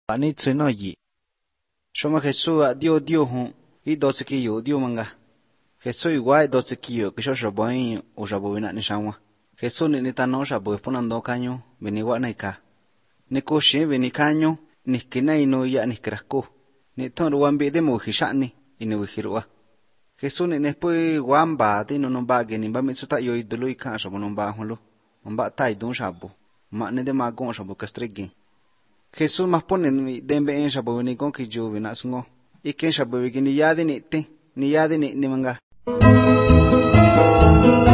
Ani tsui no yi. Shoma Jesús a Dios hun, y 12 kiyo Dios manga. Jesús igual 12 kiyo, que yo shaboin o shabovina ni shamwa. Jesús ni tano shabo ponando caño, veni guanaika. Ni kushin veni caño, ni kinai no ya ni krasko. Ni ton ruambi de mujishani, y ni wihirua. Jesús ni después guamba, de no bagi ni ba mitsuta yo idulu y kan shabo no ba hulu. Mba tai dun shabo. Ma ne de magon shabo kastrigi. Jesús más pone dembe en shabo ni gon ki yo vinasungo. Y que shabo ni yadi ni te, ni yadi ni manga.